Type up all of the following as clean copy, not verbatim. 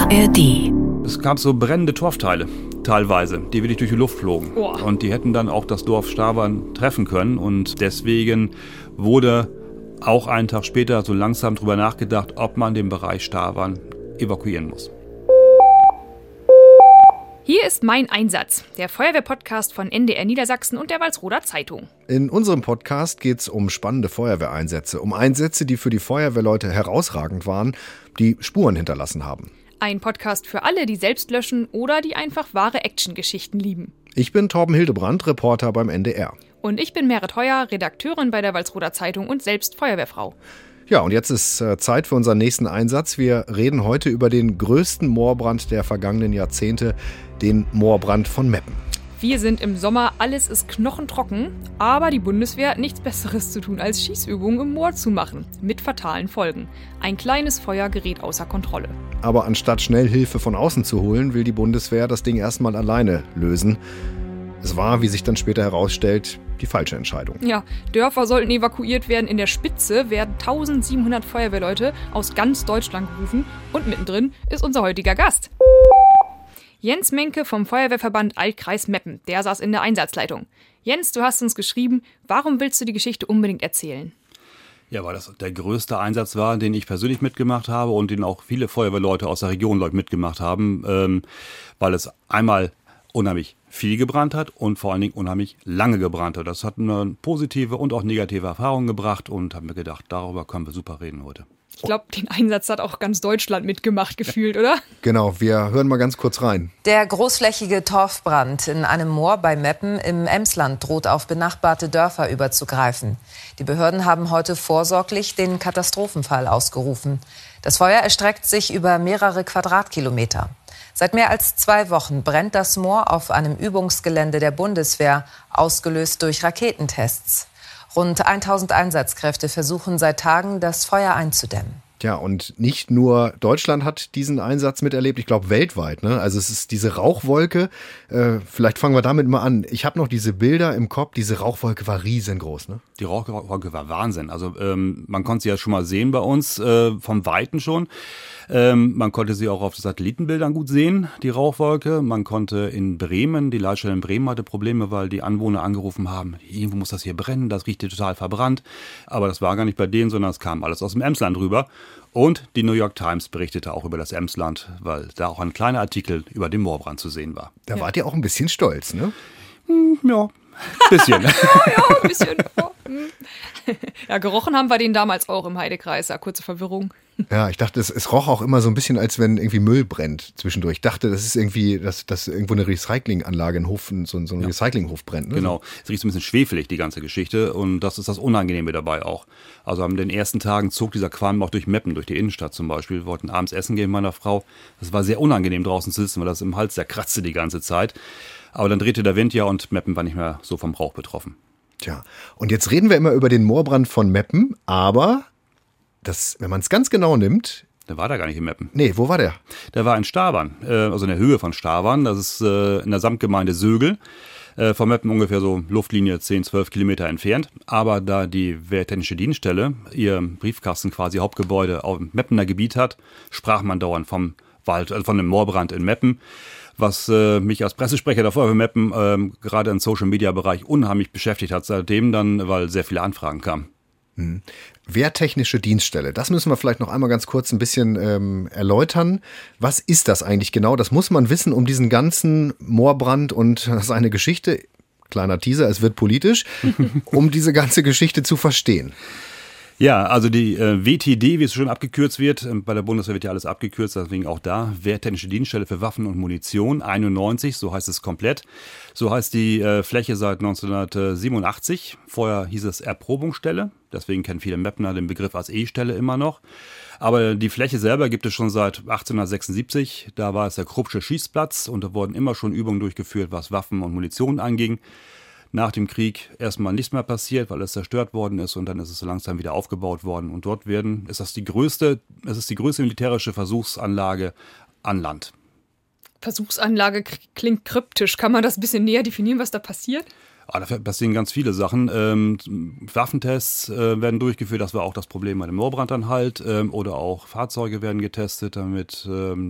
ARD. Es gab so brennende Torfteile, teilweise, die wirklich durch die Luft flogen. Oh. Und die hätten dann auch das Dorf Stavern treffen können. Und deswegen wurde auch einen Tag später so langsam drüber nachgedacht, ob man den Bereich Stavern evakuieren muss. Hier ist mein Einsatz, der Feuerwehr-Podcast von NDR Niedersachsen und der Walsroder Zeitung. In unserem Podcast geht es um spannende Feuerwehreinsätze, um Einsätze, die für die Feuerwehrleute herausragend waren, die Spuren hinterlassen haben. Ein Podcast für alle, die selbst löschen oder die einfach wahre Actiongeschichten lieben. Ich bin Torben Hildebrandt, Reporter beim NDR. Und ich bin Meret Heuer, Redakteurin bei der Walsroder Zeitung und selbst Feuerwehrfrau. Ja, und jetzt ist Zeit für unseren nächsten Einsatz. Wir reden heute über den größten Moorbrand der vergangenen Jahrzehnte, den Moorbrand von Meppen. Wir sind im Sommer, alles ist knochentrocken, aber die Bundeswehr hat nichts Besseres zu tun, als Schießübungen im Moor zu machen, mit fatalen Folgen. Ein kleines Feuer gerät außer Kontrolle. Aber anstatt schnell Hilfe von außen zu holen, will die Bundeswehr das Ding erstmal alleine lösen. Es war, wie sich dann später herausstellt, die falsche Entscheidung. Ja, Dörfer sollten evakuiert werden. In der Spitze werden 1700 Feuerwehrleute aus ganz Deutschland gerufen. Und mittendrin ist unser heutiger Gast. Jens Menke vom Feuerwehrverband Altkreis Meppen. Der saß in der Einsatzleitung. Jens, du hast uns geschrieben, warum willst du die Geschichte unbedingt erzählen? Ja, weil das der größte Einsatz war, den ich persönlich mitgemacht habe und den auch viele Feuerwehrleute aus der Region mitgemacht haben, weil es einmal unheimlich viel gebrannt hat und vor allen Dingen unheimlich lange gebrannt hat. Das hat eine positive und auch negative Erfahrungen gebracht und haben mir gedacht, darüber können wir super reden heute. Ich glaube, den Einsatz hat auch ganz Deutschland mitgemacht gefühlt, oder? Genau, wir hören mal ganz kurz rein. Der großflächige Torfbrand in einem Moor bei Meppen im Emsland droht auf benachbarte Dörfer überzugreifen. Die Behörden haben heute vorsorglich den Katastrophenfall ausgerufen. Das Feuer erstreckt sich über mehrere Quadratkilometer. Seit mehr als 2 Wochen brennt das Moor auf einem Übungsgelände der Bundeswehr, ausgelöst durch Raketentests. Rund 1000 Einsatzkräfte versuchen seit Tagen, das Feuer einzudämmen. Ja, und nicht nur Deutschland hat diesen Einsatz miterlebt, ich glaube weltweit. Ne? Also es ist diese Rauchwolke, vielleicht fangen wir damit mal an. Ich habe noch diese Bilder im Kopf, diese Rauchwolke war riesengroß. Ne? Die Rauchwolke war Wahnsinn. Also man konnte sie ja schon mal sehen bei uns, vom Weiten schon. Man konnte sie auch auf Satellitenbildern gut sehen, die Rauchwolke. Man konnte in Bremen, die Leitstelle in Bremen hatte Probleme, weil die Anwohner angerufen haben, irgendwo muss das hier brennen, das riecht hier total verbrannt. Aber das war gar nicht bei denen, sondern es kam alles aus dem Emsland rüber. Und die New York Times berichtete auch über das Emsland, weil da auch ein kleiner Artikel über den Moorbrand zu sehen war. Da wart ihr auch ein bisschen stolz, ne? Ja, bisschen. Ja, ein bisschen. Ja, gerochen haben wir den damals auch im Heidekreis. Ja, kurze Verwirrung. Ja, ich dachte, es roch auch immer so ein bisschen, als wenn irgendwie Müll brennt zwischendurch. Ich dachte, das ist irgendwie, dass irgendwo eine Recyclinganlage, so ein Recyclinghof brennt. Ne? Genau, es riecht so ein bisschen schwefelig, die ganze Geschichte. Und das ist das Unangenehme dabei auch. Also an den ersten Tagen zog dieser Qualm auch durch Meppen, durch die Innenstadt zum Beispiel. Wir wollten abends essen gehen mit meiner Frau. Das war sehr unangenehm draußen zu sitzen, weil das im Hals sehr kratzte die ganze Zeit. Aber dann drehte der Wind ja und Meppen war nicht mehr so vom Rauch betroffen. Tja, und jetzt reden wir immer über den Moorbrand von Meppen, aber das, wenn man es ganz genau nimmt... Der war da gar nicht in Meppen. Nee, wo war der? Der war in Stavern, also in der Höhe von Stavern. Das ist in der Samtgemeinde Sögel. Von Meppen ungefähr so Luftlinie 10, 12 Kilometer entfernt. Aber da die Wehrtechnische Dienststelle ihr Briefkasten quasi Hauptgebäude auf dem Meppener Gebiet hat, sprach man dauernd vom Wald, also von dem Moorbrand in Meppen. Was mich als Pressesprecher der Feuerwehr Meppen gerade im Social-Media-Bereich unheimlich beschäftigt hat seitdem dann, weil sehr viele Anfragen kamen. Wehrtechnische Dienststelle, das müssen wir vielleicht noch einmal ganz kurz ein bisschen erläutern. Was ist das eigentlich genau? Das muss man wissen, um diesen ganzen Moorbrand und seine Geschichte, kleiner Teaser, es wird politisch, um diese ganze Geschichte zu verstehen. Ja, also die WTD, wie es schon abgekürzt wird, bei der Bundeswehr wird ja alles abgekürzt, deswegen auch da, Wehrtechnische Dienststelle für Waffen und Munition, 91, so heißt es komplett. So heißt die Fläche seit 1987, vorher hieß es Erprobungsstelle, deswegen kennen viele Meppner den Begriff als E-Stelle immer noch. Aber die Fläche selber gibt es schon seit 1876, da war es der Kruppsche Schießplatz und da wurden immer schon Übungen durchgeführt, was Waffen und Munition anging. Nach dem Krieg erstmal nichts mehr passiert, weil es zerstört worden ist und dann ist es so langsam wieder aufgebaut worden. Und dort ist das die größte militärische Versuchsanlage an Land. Versuchsanlage klingt kryptisch. Kann man das ein bisschen näher definieren, was da passiert? Da passieren ganz viele Sachen. Waffentests werden durchgeführt, das war auch das Problem bei dem Moorbrandanhalt. Oder auch Fahrzeuge werden getestet, damit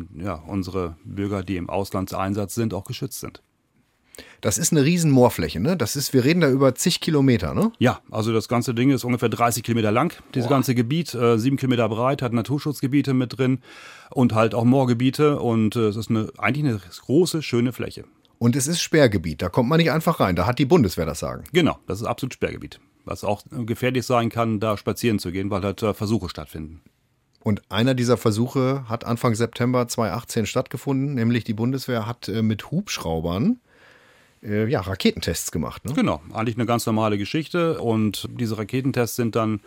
unsere Bürger, die im Auslandseinsatz sind, auch geschützt sind. Das ist eine riesen Moorfläche, ne? Wir reden da über zig Kilometer, ne? Ja, also das ganze Ding ist ungefähr 30 Kilometer lang, dieses ganze Gebiet, 7 Kilometer breit, hat Naturschutzgebiete mit drin und halt auch Moorgebiete und es ist eigentlich eine große, schöne Fläche. Und es ist Sperrgebiet, da kommt man nicht einfach rein, da hat die Bundeswehr das Sagen. Genau, das ist absolut Sperrgebiet, was auch gefährlich sein kann, da spazieren zu gehen, weil halt Versuche stattfinden. Und einer dieser Versuche hat Anfang September 2018 stattgefunden, nämlich die Bundeswehr hat mit Hubschraubern Raketentests gemacht. Ne? Genau, eigentlich eine ganz normale Geschichte und diese Raketentests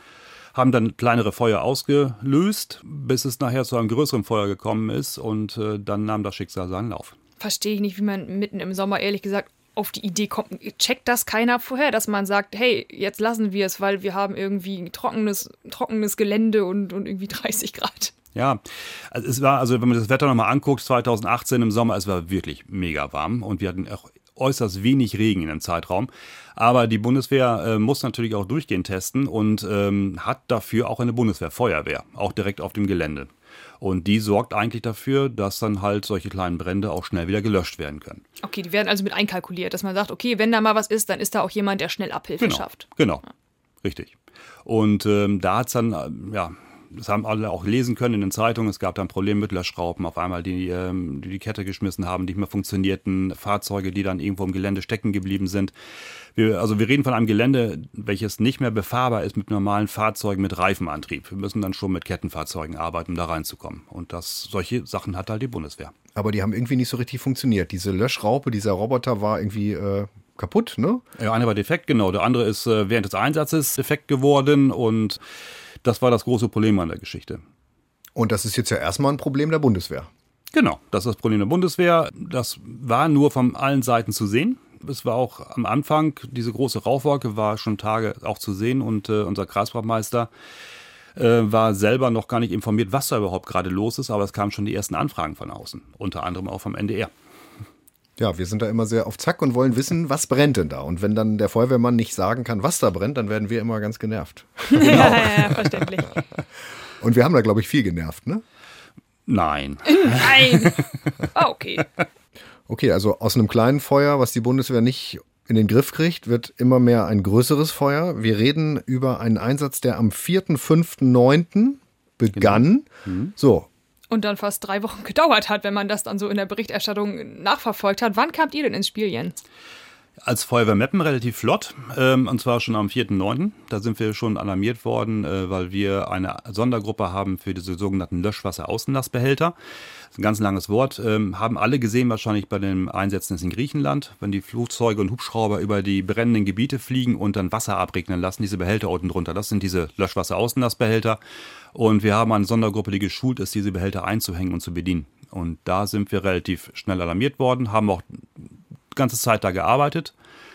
haben dann kleinere Feuer ausgelöst, bis es nachher zu einem größeren Feuer gekommen ist und dann nahm das Schicksal seinen Lauf. Verstehe ich nicht, wie man mitten im Sommer, ehrlich gesagt, auf die Idee kommt. Checkt das keiner vorher, dass man sagt, hey, jetzt lassen wir es, weil wir haben irgendwie trockenes Gelände und irgendwie 30 Grad. Ja, also wenn man das Wetter nochmal anguckt, 2018 im Sommer, es war wirklich mega warm und wir hatten auch äußerst wenig Regen in dem Zeitraum. Aber die Bundeswehr muss natürlich auch durchgehend testen und hat dafür auch eine Bundeswehrfeuerwehr, auch direkt auf dem Gelände. Und die sorgt eigentlich dafür, dass dann halt solche kleinen Brände auch schnell wieder gelöscht werden können. Okay, die werden also mit einkalkuliert, dass man sagt, okay, wenn da mal was ist, dann ist da auch jemand, der schnell Abhilfe schafft. Genau, richtig. Und da hat es dann, das haben alle auch lesen können in den Zeitungen. Es gab dann Probleme mit Löschschrauben auf einmal, die Kette geschmissen haben, die nicht mehr funktionierten. Fahrzeuge, die dann irgendwo im Gelände stecken geblieben sind. Wir reden von einem Gelände, welches nicht mehr befahrbar ist mit normalen Fahrzeugen mit Reifenantrieb. Wir müssen dann schon mit Kettenfahrzeugen arbeiten, um da reinzukommen. Und solche Sachen hat halt die Bundeswehr. Aber die haben irgendwie nicht so richtig funktioniert. Diese Löschraupe, dieser Roboter war irgendwie kaputt, ne? Ja, einer war defekt, genau. Der andere ist während des Einsatzes defekt geworden und das war das große Problem an der Geschichte. Und das ist jetzt ja erstmal ein Problem der Bundeswehr. Genau, das ist das Problem der Bundeswehr. Das war nur von allen Seiten zu sehen. Es war auch am Anfang, diese große Rauchwolke war schon Tage auch zu sehen und unser Kreisbrandmeister war selber noch gar nicht informiert, was da überhaupt gerade los ist, aber es kamen schon die ersten Anfragen von außen, unter anderem auch vom NDR. Ja, wir sind da immer sehr auf Zack und wollen wissen, was brennt denn da? Und wenn dann der Feuerwehrmann nicht sagen kann, was da brennt, dann werden wir immer ganz genervt. Genau. Ja, verständlich. Und wir haben da, glaube ich, viel genervt, ne? Nein. Nein. Okay. Okay, also aus einem kleinen Feuer, was die Bundeswehr nicht in den Griff kriegt, wird immer mehr ein größeres Feuer. Wir reden über einen Einsatz, der am 4.5.9. begann. Genau. So. Und dann fast 3 Wochen gedauert hat, wenn man das dann so in der Berichterstattung nachverfolgt hat. Wann kamt ihr denn ins Spiel, Jens? Als Feuerwehr Meppen relativ flott, und zwar schon am 4.9. Da sind wir schon alarmiert worden, weil wir eine Sondergruppe haben für diese sogenannten Löschwasseraußenlastbehälter. Das ist ein ganz langes Wort. Haben alle gesehen wahrscheinlich bei den Einsätzen in Griechenland, wenn die Flugzeuge und Hubschrauber über die brennenden Gebiete fliegen und dann Wasser abregnen lassen, diese Behälter unten drunter. Das sind diese Löschwasseraußenlastbehälter. Und wir haben eine Sondergruppe, die geschult ist, diese Behälter einzuhängen und zu bedienen. Und da sind wir relativ schnell alarmiert worden, haben auch ganze Zeit da gearbeitet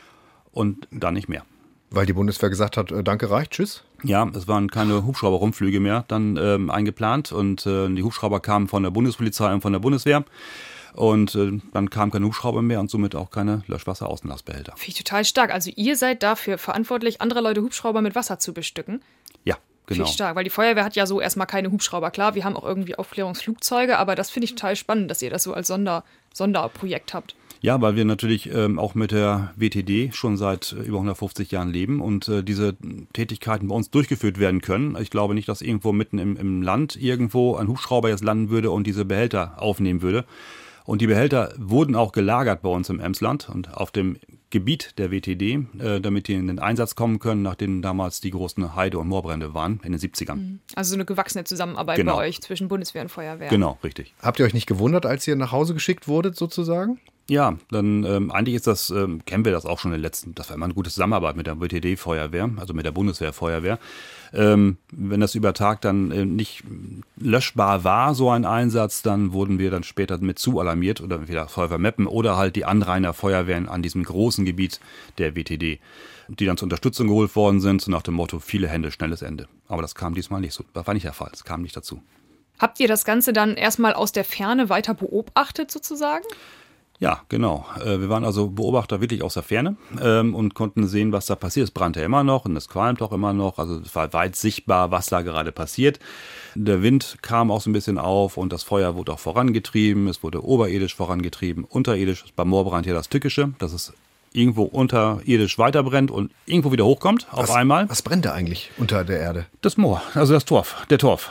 und dann nicht mehr. Weil die Bundeswehr gesagt hat, danke, reicht, tschüss? Ja, es waren keine Hubschrauber-Rumflüge mehr dann eingeplant und die Hubschrauber kamen von der Bundespolizei und von der Bundeswehr und dann kamen keine Hubschrauber mehr und somit auch keine Löschwasser-Außenlastbehälter. Finde ich total stark. Also ihr seid dafür verantwortlich, andere Leute Hubschrauber mit Wasser zu bestücken? Ja. Genau. Finde ich stark, weil die Feuerwehr hat ja so erstmal keine Hubschrauber. Klar, wir haben auch irgendwie Aufklärungsflugzeuge, aber das finde ich total spannend, dass ihr das so als Sonderprojekt habt. Ja, weil wir natürlich auch mit der WTD schon seit über 150 Jahren leben und diese Tätigkeiten bei uns durchgeführt werden können. Ich glaube nicht, dass irgendwo mitten im Land irgendwo ein Hubschrauber jetzt landen würde und diese Behälter aufnehmen würde. Und die Behälter wurden auch gelagert bei uns im Emsland und auf dem Gebiet der WTD, damit die in den Einsatz kommen können, nachdem damals die großen Heide- und Moorbrände waren in den 70ern. Also so eine gewachsene Zusammenarbeit bei euch zwischen Bundeswehr und Feuerwehr. Genau, richtig. Habt ihr euch nicht gewundert, als ihr nach Hause geschickt wurdet sozusagen? Ja, dann eigentlich ist das, kennen wir das auch schon das war immer eine gute Zusammenarbeit mit der WTD-Feuerwehr, also mit der Bundeswehr-Feuerwehr. Wenn das über Tag dann nicht löschbar war, so ein Einsatz, dann wurden wir dann später mit zu alarmiert oder entweder Feuerwehr Meppen oder halt die Anrainerfeuerwehren an diesem großen Gebiet der WTD, die dann zur Unterstützung geholt worden sind, so nach dem Motto, viele Hände, schnelles Ende. Aber das kam diesmal nicht so, das war nicht der Fall, es kam nicht dazu. Habt ihr das Ganze dann erstmal aus der Ferne weiter beobachtet sozusagen? Ja, genau. Wir waren also Beobachter wirklich aus der Ferne und konnten sehen, was da passiert. Es brannte immer noch und es qualmt auch immer noch. Also es war weit sichtbar, was da gerade passiert. Der Wind kam auch so ein bisschen auf und das Feuer wurde auch vorangetrieben. Es wurde oberirdisch vorangetrieben, unterirdisch. Beim Moorbrand hier das Tückische, dass es irgendwo unterirdisch weiterbrennt und irgendwo wieder hochkommt auf einmal. Was brennt da eigentlich unter der Erde? Das Moor, also das Torf, der Torf,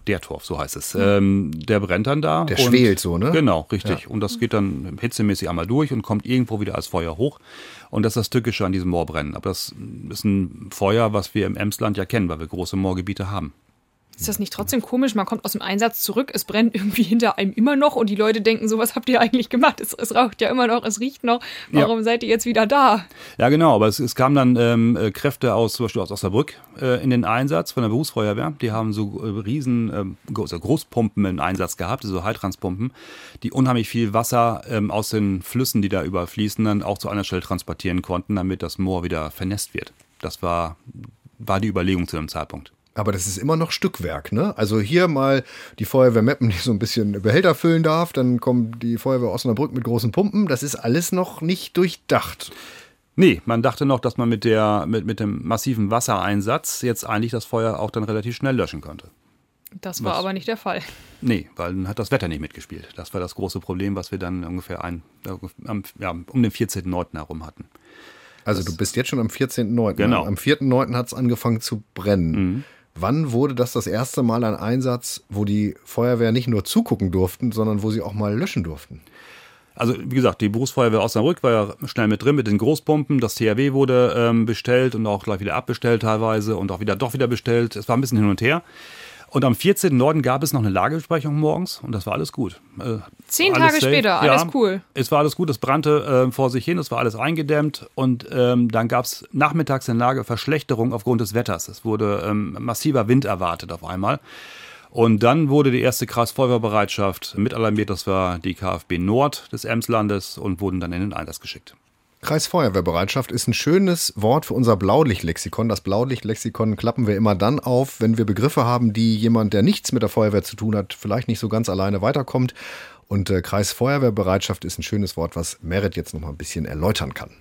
so heißt es. Der brennt dann da. Der schwelt so, ne? Genau, richtig. Ja. Und das geht dann hitzemäßig einmal durch und kommt irgendwo wieder als Feuer hoch. Und das ist das Tückische an diesem Moorbrennen. Aber das ist ein Feuer, was wir im Emsland ja kennen, weil wir große Moorgebiete haben. Ist das nicht trotzdem komisch? Man kommt aus dem Einsatz zurück, es brennt irgendwie hinter einem immer noch und die Leute denken so, was habt ihr eigentlich gemacht? Es raucht ja immer noch, es riecht noch. Warum seid ihr jetzt wieder da? Ja, genau, aber es kamen dann Kräfte zum Beispiel aus Osnabrück in den Einsatz von der Berufsfeuerwehr. Die haben so riesen Großpumpen im Einsatz gehabt, so Heiltranspumpen, die unheimlich viel Wasser aus den Flüssen, die da überfließen, dann auch zu einer Stelle transportieren konnten, damit das Moor wieder vernässt wird. Das war die Überlegung zu dem Zeitpunkt. Aber das ist immer noch Stückwerk, ne? Also hier mal die Feuerwehr Meppen, die so ein bisschen Behälter füllen darf, dann kommt die Feuerwehr Osnabrück mit großen Pumpen. Das ist alles noch nicht durchdacht. Nee, man dachte noch, dass man mit dem massiven Wassereinsatz jetzt eigentlich das Feuer auch dann relativ schnell löschen könnte. Das war aber nicht der Fall. Nee, weil dann hat das Wetter nicht mitgespielt. Das war das große Problem, was wir dann ungefähr um den 14.09. herum hatten. Also du bist jetzt schon am 14.09. Genau. Am 4.09. hat es angefangen zu brennen. Mhm. Wann wurde das erste Mal ein Einsatz, wo die Feuerwehr nicht nur zugucken durften, sondern wo sie auch mal löschen durften? Also wie gesagt, die Berufsfeuerwehr Osnabrück war ja schnell mit drin mit den Großpumpen. Das THW wurde bestellt und auch gleich wieder abbestellt teilweise und auch wieder bestellt. Es war ein bisschen hin und her. Und am 14.09. gab es noch eine Lagebesprechung morgens und das war alles gut. 10 Tage später, alles cool. Es war alles gut, es brannte vor sich hin, es war alles eingedämmt und dann gab es nachmittags eine Lageverschlechterung aufgrund des Wetters. Es wurde massiver Wind erwartet auf einmal. Und dann wurde die erste Kreisfeuerwehrbereitschaft mit alarmiert, das war die KfB Nord des Emslandes und wurden dann in den Einsatz geschickt. Kreisfeuerwehrbereitschaft ist ein schönes Wort für unser Blaulichtlexikon. Das Blaulichtlexikon klappen wir immer dann auf, wenn wir Begriffe haben, die jemand, der nichts mit der Feuerwehr zu tun hat, vielleicht nicht so ganz alleine weiterkommt. Und Kreisfeuerwehrbereitschaft ist ein schönes Wort, was Merit jetzt noch mal ein bisschen erläutern kann.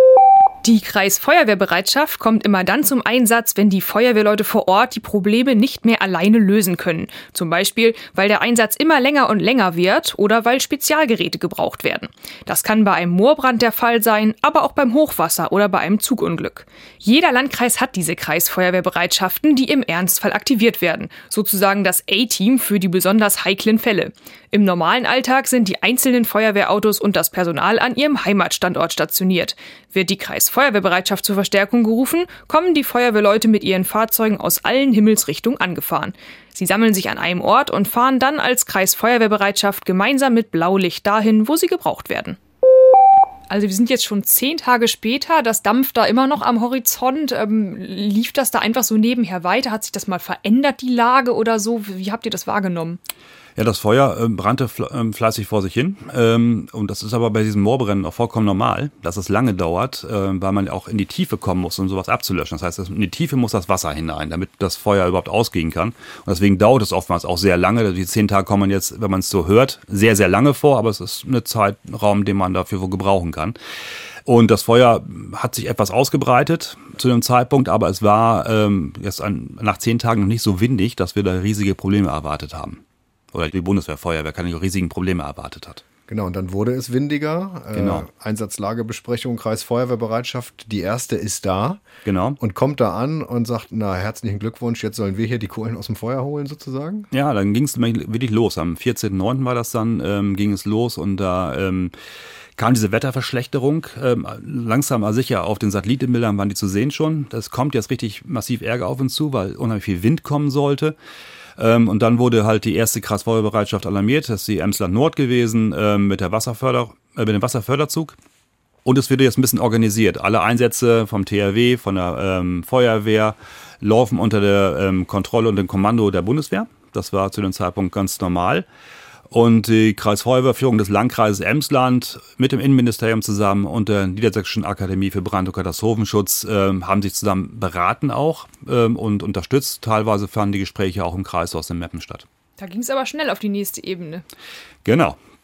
Die Kreisfeuerwehrbereitschaft kommt immer dann zum Einsatz, wenn die Feuerwehrleute vor Ort die Probleme nicht mehr alleine lösen können. Zum Beispiel, weil der Einsatz immer länger und länger wird oder weil Spezialgeräte gebraucht werden. Das kann bei einem Moorbrand der Fall sein, aber auch beim Hochwasser oder bei einem Zugunglück. Jeder Landkreis hat diese Kreisfeuerwehrbereitschaften, die im Ernstfall aktiviert werden. Sozusagen das A-Team für die besonders heiklen Fälle. Im normalen Alltag sind die einzelnen Feuerwehrautos und das Personal an ihrem Heimatstandort stationiert. Wird die Kreisfeuerwehrbereitschaft zur Verstärkung gerufen, kommen die Feuerwehrleute mit ihren Fahrzeugen aus allen Himmelsrichtungen angefahren. Sie sammeln sich an einem Ort und fahren dann als Kreisfeuerwehrbereitschaft gemeinsam mit Blaulicht dahin, wo sie gebraucht werden. Also wir sind jetzt schon 10 Tage später, das dampft da immer noch am Horizont. Lief das da einfach so nebenher weiter? Hat sich das mal verändert, die Lage oder so? Wie habt ihr das wahrgenommen? Ja, das Feuer brannte fleißig vor sich hin und das ist aber bei diesem Moorbrennen auch vollkommen normal, dass es lange dauert, weil man auch in die Tiefe kommen muss, um sowas abzulöschen. Das heißt, in die Tiefe muss das Wasser hinein, damit das Feuer überhaupt ausgehen kann. Und deswegen dauert es oftmals auch sehr lange. Die 10 Tage kommen jetzt, wenn man es so hört, sehr, sehr lange vor, aber es ist ein Zeitraum, den man dafür wohl gebrauchen kann. Und das Feuer hat sich etwas ausgebreitet zu dem Zeitpunkt, aber es war jetzt nach 10 Tagen noch nicht so windig, dass wir da riesige Probleme erwartet haben. Oder die Bundeswehr-Feuerwehr keine riesigen Probleme erwartet hat. Genau, und dann wurde es windiger. Genau. Einsatzlagebesprechung, Kreisfeuerwehrbereitschaft, die erste ist da. Genau. Und kommt da an und sagt, na, herzlichen Glückwunsch, jetzt sollen wir hier die Kohlen aus dem Feuer holen sozusagen? Ja, dann ging es wirklich los. Am 14.09. war das dann, ging es los und da kam diese Wetterverschlechterung. Langsam aber sicher auf den Satellitenbildern waren die zu sehen schon. Das kommt jetzt richtig massiv Ärger auf uns zu, weil unheimlich viel Wind kommen sollte. Und dann wurde halt die erste Kreisfeuerwehrbereitschaft alarmiert. Das ist die Emsland Nord gewesen mit dem Wasserförderzug. Und es wird jetzt ein bisschen organisiert. Alle Einsätze vom THW, von der Feuerwehr laufen unter der Kontrolle und dem Kommando der Bundeswehr. Das war zu dem Zeitpunkt ganz normal. Und die Kreisfeuerwehrführung des Landkreises Emsland mit dem Innenministerium zusammen und der Niedersächsischen Akademie für Brand- und Katastrophenschutz haben sich zusammen beraten auch und unterstützt. Teilweise fanden die Gespräche auch im Kreis aus dem Meppen statt. Da ging es aber schnell auf die nächste Ebene. Genau.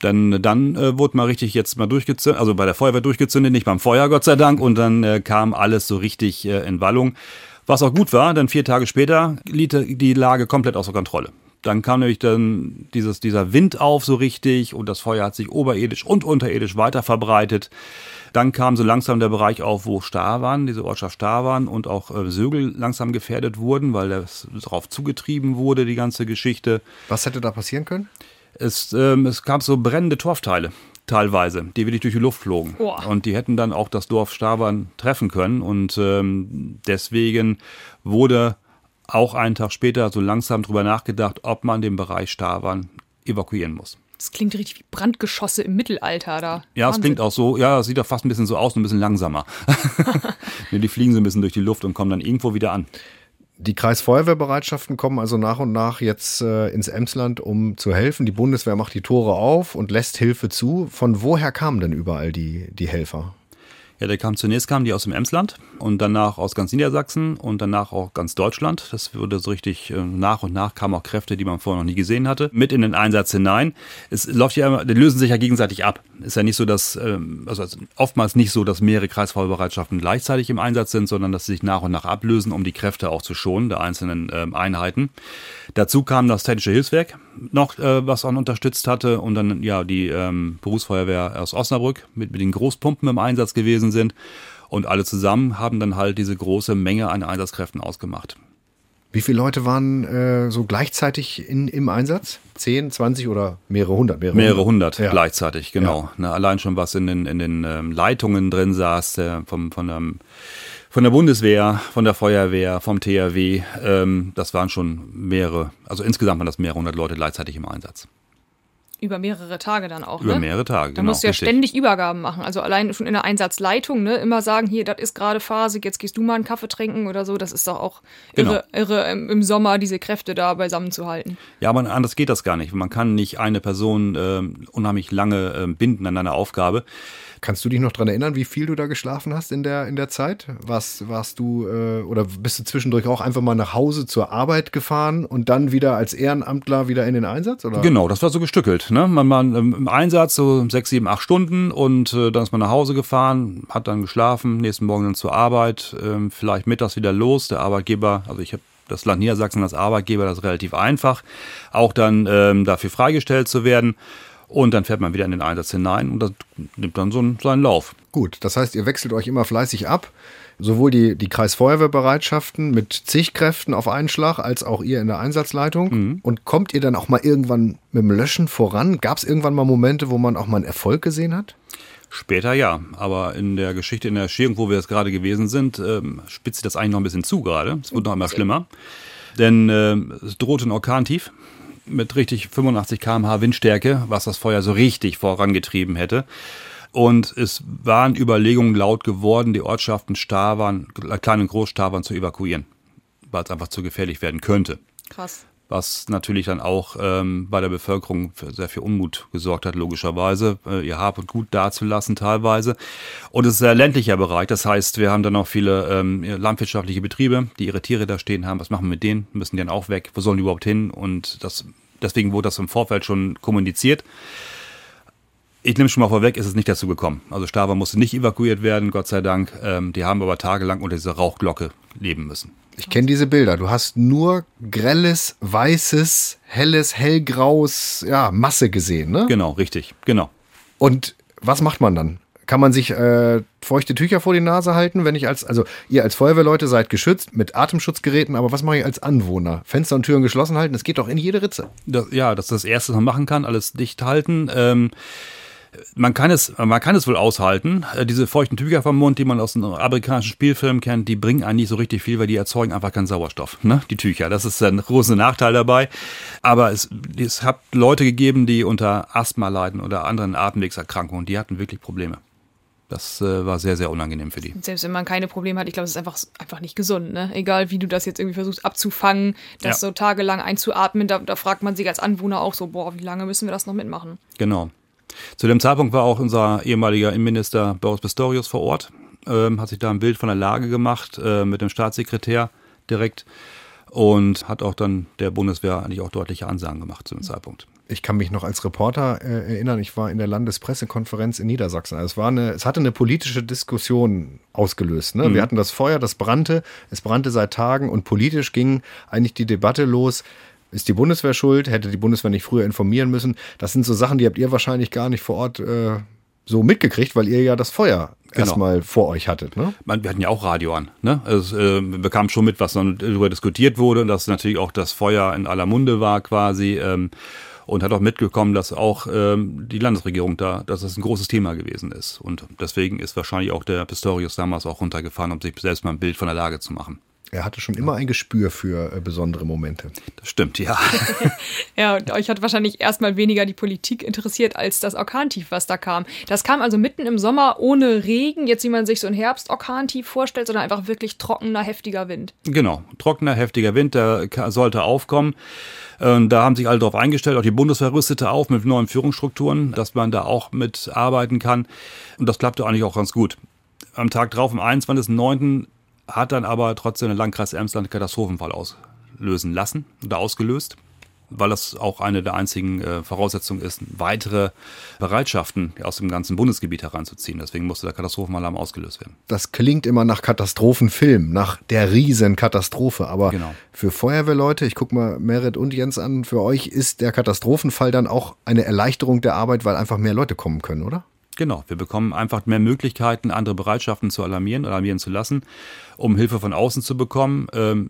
Dann wurde mal richtig jetzt mal durchgezündet, also bei der Feuerwehr durchgezündet, nicht beim Feuer, Gott sei Dank. Und dann kam alles so richtig in Wallung. Was auch gut war, denn 4 Tage später lief die Lage komplett außer Kontrolle. Dann kam nämlich dann dieser Wind auf so richtig und das Feuer hat sich oberirdisch und unterirdisch weiter verbreitet. Dann kam so langsam der Bereich auf, wo Stavann, diese Ortschaft Stavann und auch Sögel langsam gefährdet wurden, weil das darauf zugetrieben wurde, die ganze Geschichte. Was hätte da passieren können? Es gab so brennende Torfteile. Teilweise, die wirklich durch die Luft flogen. Oh. Und die hätten dann auch das Dorf Stavann treffen können. Und deswegen wurde auch einen Tag später so langsam drüber nachgedacht, ob man den Bereich Stavann evakuieren muss. Das klingt richtig wie Brandgeschosse im Mittelalter da. Ja, es klingt auch so, ja, es sieht doch fast ein bisschen so aus, ein bisschen langsamer. Die fliegen so ein bisschen durch die Luft und kommen dann irgendwo wieder an. Die Kreisfeuerwehrbereitschaften kommen also nach und nach jetzt ins Emsland, um zu helfen. Die Bundeswehr macht die Tore auf und lässt Hilfe zu. Von woher kamen denn überall die Helfer? Ja, zunächst kamen die aus dem Emsland und danach aus ganz Niedersachsen und danach auch ganz Deutschland. Das wurde so richtig nach und nach kamen auch Kräfte, die man vorher noch nie gesehen hatte, mit in den Einsatz hinein. Es läuft ja immer, die lösen sich ja gegenseitig ab. Ist ja nicht so, dass, also oftmals nicht so, dass mehrere Kreisfeuerbereitschaften gleichzeitig im Einsatz sind, sondern dass sie sich nach und nach ablösen, um die Kräfte auch zu schonen, der einzelnen Einheiten. Dazu kam das Technische Hilfswerk noch, was auch unterstützt hatte und dann ja die Berufsfeuerwehr aus Osnabrück mit den Großpumpen im Einsatz gewesen sind und alle zusammen haben dann halt diese große Menge an Einsatzkräften ausgemacht. Wie viele Leute waren so gleichzeitig im Einsatz? 10, 20 oder mehrere hundert? Mehrere hundert ja. Gleichzeitig, genau. Ja. Na, allein schon was in den Leitungen drin saß, von der Bundeswehr, von der Feuerwehr, vom THW, das waren schon mehrere, also insgesamt waren das mehrere hundert Leute gleichzeitig im Einsatz. Über mehrere Tage dann auch, ne? Über mehrere Tage, genau. Da musst du ja ständig Übergaben machen. Also allein schon in der Einsatzleitung, ne? Immer sagen, hier, das ist gerade Phase, jetzt gehst du mal einen Kaffee trinken oder so. Das ist doch auch irre im Sommer, diese Kräfte da beisammen zu halten. Ja, aber anders geht das gar nicht. Man kann nicht eine Person unheimlich lange binden an einer Aufgabe. Kannst du dich noch daran erinnern, wie viel du da geschlafen hast in der Zeit? Warst du oder bist du zwischendurch auch einfach mal nach Hause zur Arbeit gefahren und dann wieder als Ehrenamtler wieder in den Einsatz? Oder? Genau, das war so gestückelt. Ne? Man war im Einsatz so 6, 7, 8 Stunden und dann ist man nach Hause gefahren, hat dann geschlafen, nächsten Morgen dann zur Arbeit, vielleicht mittags wieder los. Der Arbeitgeber, also ich habe das Land Niedersachsen als Arbeitgeber, das ist relativ einfach, auch dann dafür freigestellt zu werden. Und dann fährt man wieder in den Einsatz hinein und das nimmt dann so seinen Lauf. Gut, das heißt, ihr wechselt euch immer fleißig ab. Sowohl die Kreisfeuerwehrbereitschaften mit zig Kräften auf einen Schlag, als auch ihr in der Einsatzleitung. Mhm. Und kommt ihr dann auch mal irgendwann mit dem Löschen voran? Gab es irgendwann mal Momente, wo man auch mal einen Erfolg gesehen hat? Später ja, aber in der Geschichte, in der Scherung, wo wir jetzt gerade gewesen sind, spitzt sich das eigentlich noch ein bisschen zu gerade. Es wird noch immer schlimmer, denn es droht ein Orkantief mit richtig 85 km/h Windstärke, was das Feuer so richtig vorangetrieben hätte. Und es waren Überlegungen laut geworden, die Ortschaften Stavann, Klein- und Groß-Stavann zu evakuieren, weil es einfach zu gefährlich werden könnte. Krass. Was natürlich dann auch bei der Bevölkerung für sehr viel Unmut gesorgt hat, logischerweise, ihr Hab und Gut dazulassen teilweise. Und es ist ein ländlicher Bereich, das heißt, wir haben dann auch viele landwirtschaftliche Betriebe, die ihre Tiere da stehen haben. Was machen wir mit denen? Müssen die dann auch weg? Wo sollen die überhaupt hin? Und deswegen wurde das im Vorfeld schon kommuniziert. Ich nehme schon mal vorweg, ist es nicht dazu gekommen. Also Stavann musste nicht evakuiert werden, Gott sei Dank. Die haben aber tagelang unter dieser Rauchglocke leben müssen. Ich kenne diese Bilder. Du hast nur grelles, weißes, helles, hellgraues, ja, Masse gesehen, ne? Genau, richtig, genau. Und was macht man dann? Kann man sich feuchte Tücher vor die Nase halten, wenn ich ihr als Feuerwehrleute seid geschützt mit Atemschutzgeräten, aber was mache ich als Anwohner? Fenster und Türen geschlossen halten, das geht doch in jede Ritze. Das ist das Erste, was man machen kann, alles dicht halten. Man kann es wohl aushalten. Diese feuchten Tücher vom Mund, die man aus den amerikanischen Spielfilmen kennt, die bringen einen nicht so richtig viel, weil die erzeugen einfach keinen Sauerstoff, ne? Die Tücher. Das ist ein großer Nachteil dabei. Aber es hat Leute gegeben, die unter Asthma leiden oder anderen Atemwegserkrankungen, die hatten wirklich Probleme. Das war sehr, sehr unangenehm für die. Selbst wenn man keine Probleme hat, ich glaube, es ist einfach nicht gesund, ne? Egal, wie du das jetzt irgendwie versuchst abzufangen, das so tagelang einzuatmen, da fragt man sich als Anwohner auch so, wie lange müssen wir das noch mitmachen? Genau. Zu dem Zeitpunkt war auch unser ehemaliger Innenminister Boris Pistorius vor Ort, hat sich da ein Bild von der Lage gemacht mit dem Staatssekretär direkt und hat auch dann der Bundeswehr eigentlich auch deutliche Ansagen gemacht zu dem Zeitpunkt. Ich kann mich noch als Reporter erinnern, ich war in der Landespressekonferenz in Niedersachsen. Also es hatte eine politische Diskussion ausgelöst. Ne? Wir hatten das Feuer, es brannte seit Tagen und politisch ging eigentlich die Debatte los. Ist die Bundeswehr schuld? Hätte die Bundeswehr nicht früher informieren müssen? Das sind so Sachen, die habt ihr wahrscheinlich gar nicht vor Ort so mitgekriegt, weil ihr ja das Feuer erstmal vor euch hattet. Ne? Wir hatten ja auch Radio an. Ne? Wir bekamen schon mit, was dann darüber diskutiert wurde und dass natürlich auch das Feuer in aller Munde war quasi. Und hat auch mitbekommen, dass auch die Landesregierung dass das ein großes Thema gewesen ist. Und deswegen ist wahrscheinlich auch der Pistorius damals auch runtergefahren, um sich selbst mal ein Bild von der Lage zu machen. Er hatte schon immer ein Gespür für besondere Momente. Das stimmt, ja. Ja, und euch hat wahrscheinlich erstmal weniger die Politik interessiert als das Orkantief, was da kam. Das kam also mitten im Sommer ohne Regen, jetzt wie man sich so ein Herbstorkantief vorstellt, sondern einfach wirklich trockener, heftiger Wind. Genau, trockener, heftiger Wind, der sollte aufkommen. Da haben sich alle darauf eingestellt, auch die Bundeswehr rüstete auf mit neuen Führungsstrukturen, dass man da auch mitarbeiten kann. Und das klappte eigentlich auch ganz gut. Am Tag drauf, am 21.09., hat dann aber trotzdem der Landkreis Emsland einen Katastrophenfall auslösen lassen oder ausgelöst, weil das auch eine der einzigen Voraussetzungen ist, weitere Bereitschaften aus dem ganzen Bundesgebiet heranzuziehen. Deswegen musste der Katastrophenalarm ausgelöst werden. Das klingt immer nach Katastrophenfilm, nach der Riesenkatastrophe. Aber genau. Für Feuerwehrleute, ich gucke mal Merit und Jens an, für euch ist der Katastrophenfall dann auch eine Erleichterung der Arbeit, weil einfach mehr Leute kommen können, oder? Genau, wir bekommen einfach mehr Möglichkeiten, andere Bereitschaften zu alarmieren zu lassen, um Hilfe von außen zu bekommen,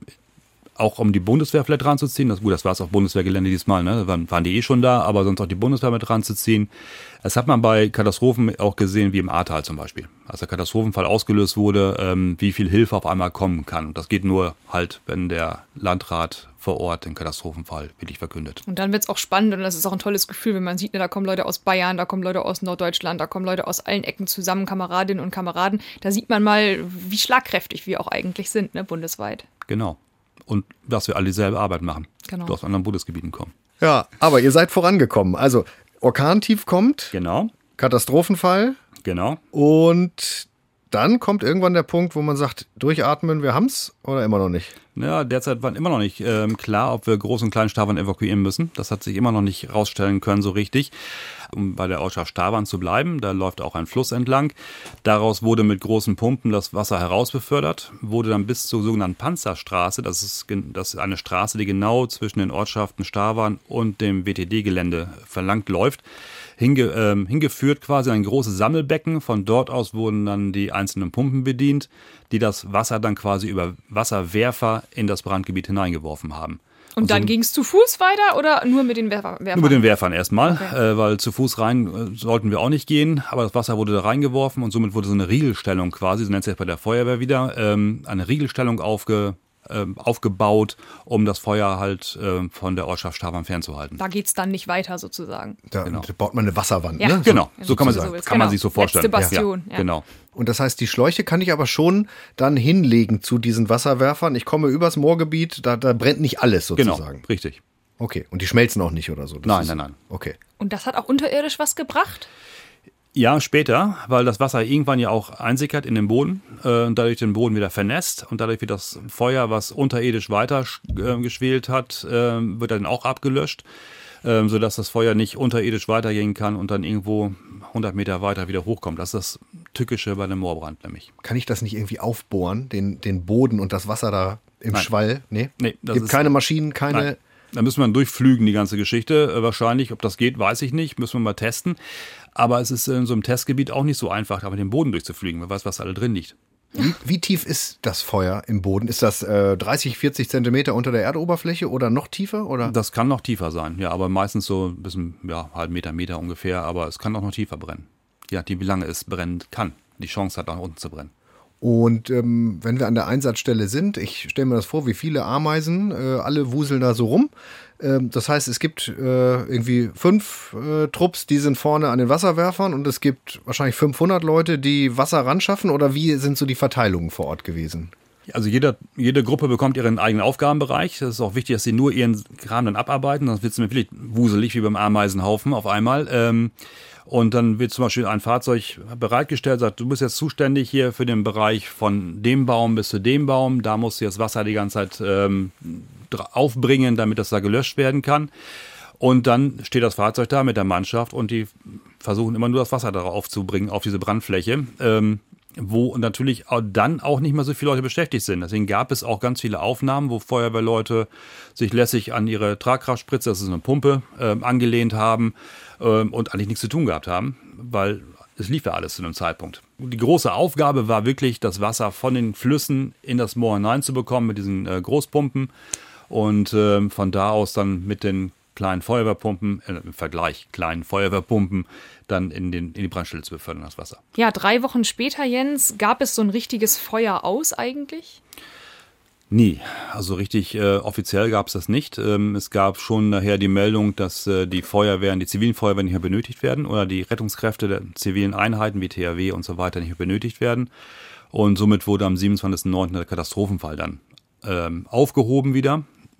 auch um die Bundeswehr vielleicht ranzuziehen. Das war es auf Bundeswehrgelände diesmal, ne? Waren die schon da, aber sonst auch die Bundeswehr mit ranzuziehen. Das hat man bei Katastrophen auch gesehen, wie im Ahrtal zum Beispiel. Als der Katastrophenfall ausgelöst wurde, wie viel Hilfe auf einmal kommen kann. Das geht nur halt, wenn der Landrat vor Ort den Katastrophenfall wirklich verkündet. Und dann wird es auch spannend und das ist auch ein tolles Gefühl, wenn man sieht, da kommen Leute aus Bayern, da kommen Leute aus Norddeutschland, da kommen Leute aus allen Ecken zusammen, Kameradinnen und Kameraden. Da sieht man mal, wie schlagkräftig wir auch eigentlich sind, ne, bundesweit. Genau. Und dass wir alle dieselbe Arbeit machen, die aus anderen Bundesgebieten kommen. Ja, aber ihr seid vorangekommen. Also Orkantief kommt, genau. Katastrophenfall. Genau. Und dann kommt irgendwann der Punkt, wo man sagt, durchatmen, wir haben's oder immer noch nicht? Ja, derzeit war immer noch nicht klar, ob wir Groß- und Klein-Stavern evakuieren müssen. Das hat sich immer noch nicht rausstellen können so richtig. Um bei der Ortschaft Stavern zu bleiben, da läuft auch ein Fluss entlang. Daraus wurde mit großen Pumpen das Wasser herausbefördert, wurde dann bis zur sogenannten Panzerstraße, das ist eine Straße, die genau zwischen den Ortschaften Stavern und dem WTD-Gelände verlangt läuft, hingeführt quasi ein großes Sammelbecken. Von dort aus wurden dann die einzelnen Pumpen bedient, die das Wasser dann quasi über Wasserwerfer in das Brandgebiet hineingeworfen haben. Und dann ging es zu Fuß weiter oder nur mit den Werfern? Nur mit den Werfern erstmal, okay. Weil zu Fuß rein sollten wir auch nicht gehen, aber das Wasser wurde da reingeworfen und somit wurde so eine Riegelstellung quasi, so nennt sich das bei der Feuerwehr wieder, eine Riegelstellung aufgebaut, um das Feuer halt von der Ortschaft Stavern fernzuhalten. Da geht es dann nicht weiter sozusagen. Da baut man eine Wasserwand, ja. Ne? Genau, so kann man sich so vorstellen. Letzte Bastion. Ja. Genau. Und das heißt, die Schläuche kann ich aber schon dann hinlegen zu diesen Wasserwerfern. Ich komme übers Moorgebiet, da brennt nicht alles sozusagen. Genau, richtig. Okay, und die schmelzen auch nicht oder so? Nein. Okay. Und das hat auch unterirdisch was gebracht? Ja, später, weil das Wasser irgendwann ja auch einsickert in den Boden und dadurch den Boden wieder vernässt und dadurch wird das Feuer, was unterirdisch weiter geschwelt hat, wird dann auch abgelöscht, sodass das Feuer nicht unterirdisch weitergehen kann und dann irgendwo 100 Meter weiter wieder hochkommt. Das ist das Tückische bei einem Moorbrand nämlich. Kann ich das nicht irgendwie aufbohren, den Boden und das Wasser da im Schwall? Nee, gibt keine Maschinen, keine... Nein. Da müssen wir durchflügen, die ganze Geschichte. Wahrscheinlich, ob das geht, weiß ich nicht. Müssen wir mal testen. Aber es ist in so einem Testgebiet auch nicht so einfach, da mit dem Boden durchzufliegen. Man weiß, was da alle drin liegt. Wie tief ist das Feuer im Boden? Ist das 30, 40 Zentimeter unter der Erdoberfläche oder noch tiefer? Oder? Das kann noch tiefer sein, ja, aber meistens so ein bisschen, halben Meter ungefähr. Aber es kann auch noch tiefer brennen. Ja, wie lange es brennen kann. Die Chance hat, nach unten zu brennen. Und wenn wir an der Einsatzstelle sind, ich stelle mir das vor, wie viele Ameisen, alle wuseln da so rum. Das heißt, es gibt irgendwie 5 Trupps, die sind vorne an den Wasserwerfern und es gibt wahrscheinlich 500 Leute, die Wasser ranschaffen. Oder wie sind so die Verteilungen vor Ort gewesen? Also jede Gruppe bekommt ihren eigenen Aufgabenbereich. Das ist auch wichtig, dass sie nur ihren Kram dann abarbeiten. Sonst wird es mir wirklich wuselig wie beim Ameisenhaufen auf einmal. Und dann wird zum Beispiel ein Fahrzeug bereitgestellt, sagt, du bist jetzt zuständig hier für den Bereich von dem Baum bis zu dem Baum. Da musst du jetzt Wasser die ganze Zeit aufbringen, damit das da gelöscht werden kann. Und dann steht das Fahrzeug da mit der Mannschaft und die versuchen immer nur das Wasser darauf aufzubringen, auf diese Brandfläche, wo natürlich dann auch nicht mehr so viele Leute beschäftigt sind. Deswegen gab es auch ganz viele Aufnahmen, wo Feuerwehrleute sich lässig an ihre Tragkraftspritze, das ist eine Pumpe, angelehnt haben und eigentlich nichts zu tun gehabt haben, weil es lief ja alles zu einem Zeitpunkt. Die große Aufgabe war wirklich, das Wasser von den Flüssen in das Moor hineinzubekommen mit diesen Großpumpen und von da aus dann mit den kleinen Feuerwehrpumpen, im Vergleich kleinen Feuerwehrpumpen, dann in die Brandstelle zu befördern, das Wasser. Ja, 3 Wochen später, Jens, gab es so ein richtiges Feuer aus eigentlich? Nie. Also richtig offiziell gab es das nicht. Es gab schon nachher die Meldung, dass die Feuerwehren, die zivilen Feuerwehren nicht mehr benötigt werden oder die Rettungskräfte der zivilen Einheiten wie THW und so weiter nicht mehr benötigt werden. Und somit wurde am 27.09. der Katastrophenfall dann aufgehoben wieder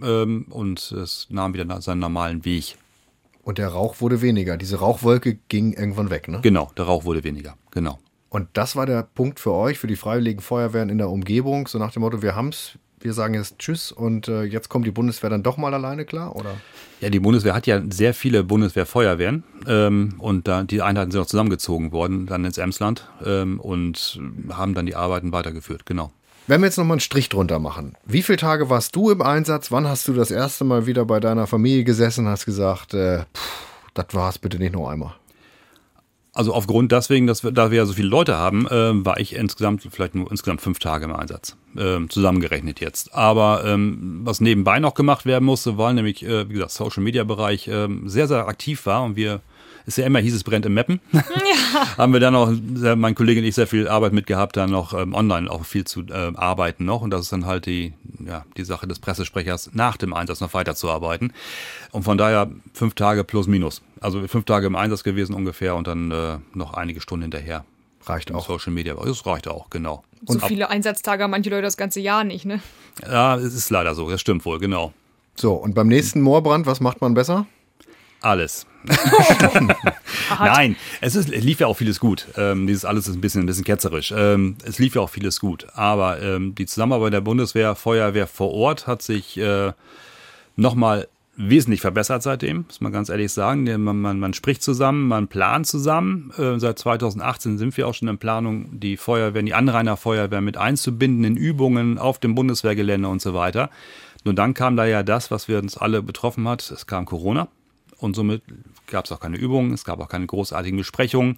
und es nahm wieder seinen normalen Weg. Und der Rauch wurde weniger. Diese Rauchwolke ging irgendwann weg, ne? Genau, der Rauch wurde weniger, genau. Und das war der Punkt für euch, für die Freiwilligen Feuerwehren in der Umgebung, so nach dem Motto, wir haben's, wir sagen jetzt Tschüss und jetzt kommt die Bundeswehr dann doch mal alleine klar, oder? Ja, die Bundeswehr hat ja sehr viele Bundeswehrfeuerwehren und die Einheiten sind auch zusammengezogen worden, dann ins Emsland und haben dann die Arbeiten weitergeführt, genau. Wenn wir jetzt nochmal einen Strich drunter machen, wie viele Tage warst du im Einsatz? Wann hast du das erste Mal wieder bei deiner Familie gesessen und hast gesagt, das war's, bitte nicht noch einmal? Also aufgrund deswegen, da wir ja so viele Leute haben, war ich insgesamt 5 Tage im Einsatz, zusammengerechnet jetzt. Aber was nebenbei noch gemacht werden musste, weil nämlich, wie gesagt, Social-Media-Bereich sehr, sehr aktiv war und es ja immer hieß, es brennt im Meppen. Ja. Haben wir dann auch, mein Kollege und ich, sehr viel Arbeit mitgehabt, dann noch online auch viel zu arbeiten noch. Und das ist dann halt die Sache des Pressesprechers, nach dem Einsatz noch weiterzuarbeiten. Und von daher 5 Tage plus minus. Also 5 Tage im Einsatz gewesen ungefähr und dann noch einige Stunden hinterher. Reicht auch. Social Media, das reicht auch, genau. So viele Einsatztage haben manche Leute das ganze Jahr nicht, ne? Ja, es ist leider so, das stimmt wohl, genau. So, und beim nächsten Moorbrand, was macht man besser? Alles. Nein, es lief ja auch vieles gut. Dieses alles ist ein bisschen ketzerisch. Es lief ja auch vieles gut. Aber die Zusammenarbeit der Bundeswehr, Feuerwehr vor Ort hat sich nochmal wesentlich verbessert seitdem, muss man ganz ehrlich sagen. Man spricht zusammen, man plant zusammen. Seit 2018 sind wir auch schon in Planung, die Anrainerfeuerwehr mit einzubinden in Übungen auf dem Bundeswehrgelände und so weiter. Nur dann kam da ja das, was wir uns alle betroffen hat. Es kam Corona. Und somit gab es auch keine Übungen, es gab auch keine großartigen Besprechungen.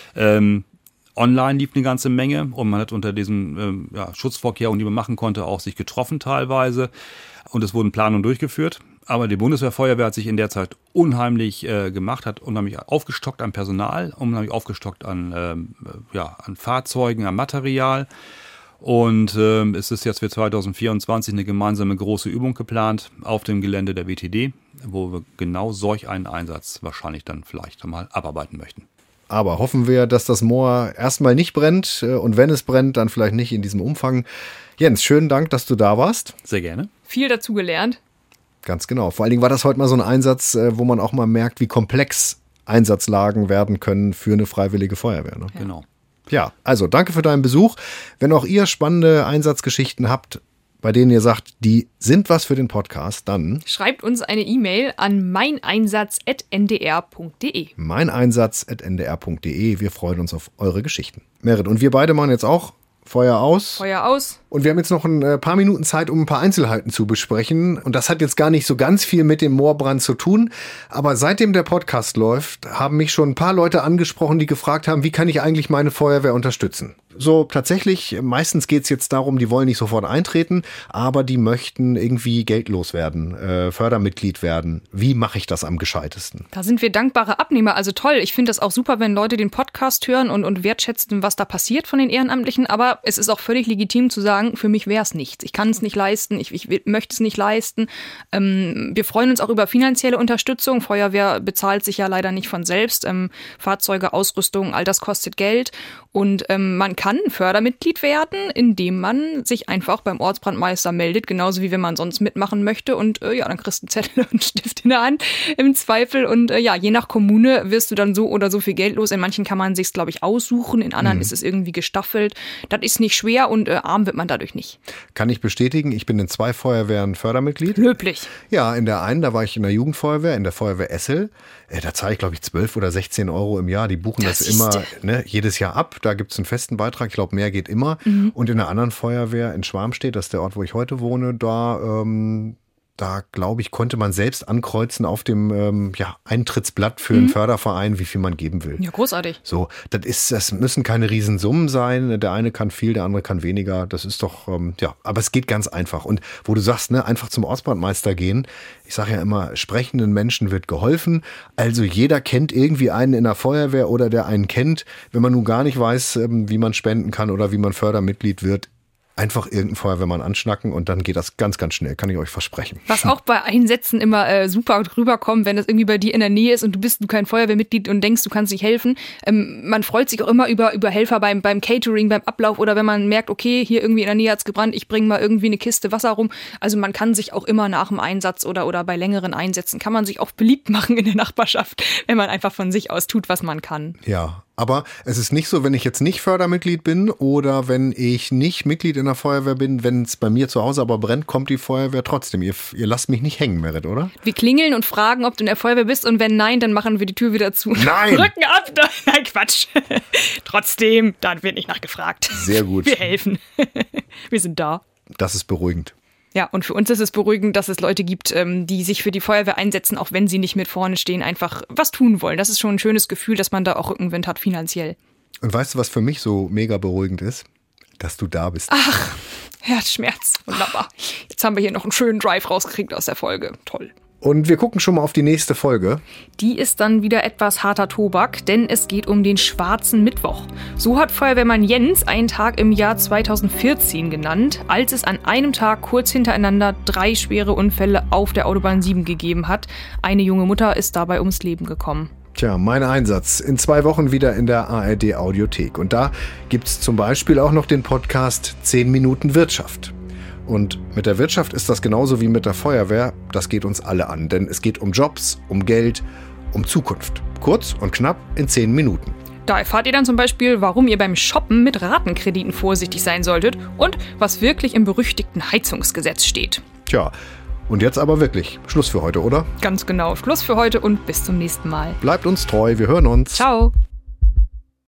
Online lief eine ganze Menge und man hat unter diesen Schutzvorkehrungen, die man machen konnte, auch sich getroffen teilweise. Und es wurden Planungen durchgeführt. Aber die Bundeswehrfeuerwehr hat sich in der Zeit unheimlich gemacht, hat unheimlich aufgestockt an Personal, unheimlich aufgestockt an Fahrzeugen, an Material. Und es ist jetzt für 2024 eine gemeinsame große Übung geplant auf dem Gelände der WTD, wo wir genau solch einen Einsatz wahrscheinlich dann vielleicht einmal abarbeiten möchten. Aber hoffen wir, dass das Moor erstmal nicht brennt und wenn es brennt, dann vielleicht nicht in diesem Umfang. Jens, schönen Dank, dass du da warst. Sehr gerne. Viel dazu gelernt. Ganz genau. Vor allen Dingen war das heute mal so ein Einsatz, wo man auch mal merkt, wie komplex Einsatzlagen werden können für eine freiwillige Feuerwehr. Ne? Ja. Genau. Ja, also danke für deinen Besuch. Wenn auch ihr spannende Einsatzgeschichten habt, bei denen ihr sagt, die sind was für den Podcast, dann schreibt uns eine E-Mail an meineinsatz@ndr.de. meineinsatz@ndr.de. Wir freuen uns auf eure Geschichten. Merit, und wir beide machen jetzt auch Feuer aus. Feuer aus. Und wir haben jetzt noch ein paar Minuten Zeit, um ein paar Einzelheiten zu besprechen. Und das hat jetzt gar nicht so ganz viel mit dem Moorbrand zu tun. Aber seitdem der Podcast läuft, haben mich schon ein paar Leute angesprochen, die gefragt haben, wie kann ich eigentlich meine Feuerwehr unterstützen? So tatsächlich, meistens geht es jetzt darum, die wollen nicht sofort eintreten, aber die möchten irgendwie geldlos werden, Fördermitglied werden. Wie mache ich das am gescheitesten? Da sind wir dankbare Abnehmer. Also toll, ich finde das auch super, wenn Leute den Podcast hören und wertschätzen, was da passiert von den Ehrenamtlichen. Aber es ist auch völlig legitim zu sagen, Gedanken, für mich wäre es nichts. Ich kann es nicht leisten, ich möchte es nicht leisten. Wir freuen uns auch über finanzielle Unterstützung. Feuerwehr bezahlt sich ja leider nicht von selbst. Fahrzeuge, Ausrüstung, all das kostet Geld. Und man kann Fördermitglied werden, indem man sich einfach beim Ortsbrandmeister meldet, genauso wie wenn man sonst mitmachen möchte. Und dann kriegst du einen Zettel und einen Stift in der Hand im Zweifel. Und je nach Kommune wirst du dann so oder so viel Geld los. In manchen kann man sich's, glaube ich, aussuchen, in anderen ist es irgendwie gestaffelt. Das ist nicht schwer und arm wird man dadurch nicht. Kann ich bestätigen, ich bin in 2 Feuerwehren Fördermitglied. Löblich. Ja, in der einen, da war ich in der Jugendfeuerwehr, in der Feuerwehr Essel. Da zahle ich, glaube ich, 12 oder 16 Euro im Jahr. Die buchen das immer jedes Jahr ab. Da gibt es einen festen Beitrag. Ich glaube, mehr geht immer. Und in der anderen Feuerwehr in Schwarmstedt, das ist der Ort, wo ich heute wohne, da glaube ich, konnte man selbst ankreuzen auf dem Eintrittsblatt für einen Förderverein, wie viel man geben will. Ja, großartig. So, das müssen keine Riesensummen sein. Der eine kann viel, der andere kann weniger. Das ist doch, aber es geht ganz einfach. Und wo du sagst, einfach zum Ortsbrandmeister gehen. Ich sage ja immer, sprechenden Menschen wird geholfen. Also jeder kennt irgendwie einen in der Feuerwehr oder der einen kennt. Wenn man nun gar nicht weiß, wie man spenden kann oder wie man Fördermitglied wird, einfach irgendeinen Feuerwehrmann anschnacken und dann geht das ganz, ganz schnell, kann ich euch versprechen. Was auch bei Einsätzen immer super rüberkommt, wenn das irgendwie bei dir in der Nähe ist und du bist kein Feuerwehrmitglied und denkst, du kannst nicht helfen. Man freut sich auch immer über Helfer beim Catering, beim Ablauf oder wenn man merkt, okay, hier irgendwie in der Nähe hat's gebrannt, ich bringe mal irgendwie eine Kiste Wasser rum. Also man kann sich auch immer nach dem Einsatz oder bei längeren Einsätzen, kann man sich auch beliebt machen in der Nachbarschaft, wenn man einfach von sich aus tut, was man kann. Ja. Aber es ist nicht so, wenn ich jetzt nicht Fördermitglied bin oder wenn ich nicht Mitglied in der Feuerwehr bin, wenn es bei mir zu Hause aber brennt, kommt die Feuerwehr trotzdem. Ihr lasst mich nicht hängen, Merit, oder? Wir klingeln und fragen, ob du in der Feuerwehr bist und wenn nein, dann machen wir die Tür wieder zu. Nein! Rücken ab! Nein, Quatsch. Trotzdem, da wird nicht nachgefragt. Sehr gut. Wir helfen. Wir sind da. Das ist beruhigend. Ja, und für uns ist es beruhigend, dass es Leute gibt, die sich für die Feuerwehr einsetzen, auch wenn sie nicht mit vorne stehen, einfach was tun wollen. Das ist schon ein schönes Gefühl, dass man da auch Rückenwind hat finanziell. Und weißt du, was für mich so mega beruhigend ist? Dass du da bist. Ach, Herzschmerz. Wunderbar. Jetzt haben wir hier noch einen schönen Drive rausgekriegt aus der Folge. Toll. Und wir gucken schon mal auf die nächste Folge. Die ist dann wieder etwas harter Tobak, denn es geht um den schwarzen Mittwoch. So hat Feuerwehrmann Jens einen Tag im Jahr 2014 genannt, als es an einem Tag kurz hintereinander 3 schwere Unfälle auf der Autobahn 7 gegeben hat. Eine junge Mutter ist dabei ums Leben gekommen. Tja, mein Einsatz. In 2 Wochen wieder in der ARD Audiothek. Und da gibt's zum Beispiel auch noch den Podcast 10 Minuten Wirtschaft. Und mit der Wirtschaft ist das genauso wie mit der Feuerwehr. Das geht uns alle an, denn es geht um Jobs, um Geld, um Zukunft. Kurz und knapp in 10 Minuten. Da erfahrt ihr dann zum Beispiel, warum ihr beim Shoppen mit Ratenkrediten vorsichtig sein solltet und was wirklich im berüchtigten Heizungsgesetz steht. Tja, und jetzt aber wirklich Schluss für heute, oder? Ganz genau, Schluss für heute und bis zum nächsten Mal. Bleibt uns treu, wir hören uns. Ciao.